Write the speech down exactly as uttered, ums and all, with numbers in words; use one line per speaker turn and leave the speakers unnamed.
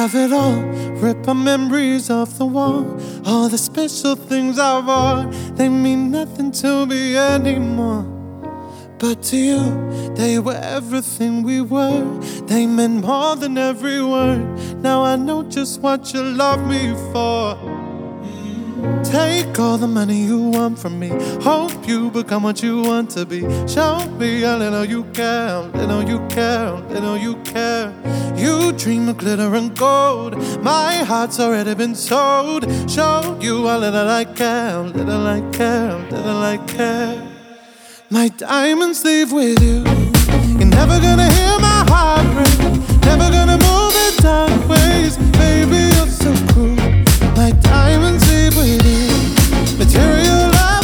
have it all. Rip our memories off the wall. All the special things I bought, they mean nothing to me anymore. But to you, they were everything we were. They meant more than every word. Now I know just what you love me for. Take all the money you want from me. Hope you become what you want to be. Show me a little you care, little you care, little you care. You dream of glitter and gold. My heart's already been sold. Show you a little I care, little I care, little I care. My diamonds leave with you. You're never gonna hear my heart break. Never gonna move in dark ways. Baby, you're so cool. My diamonds leave with you.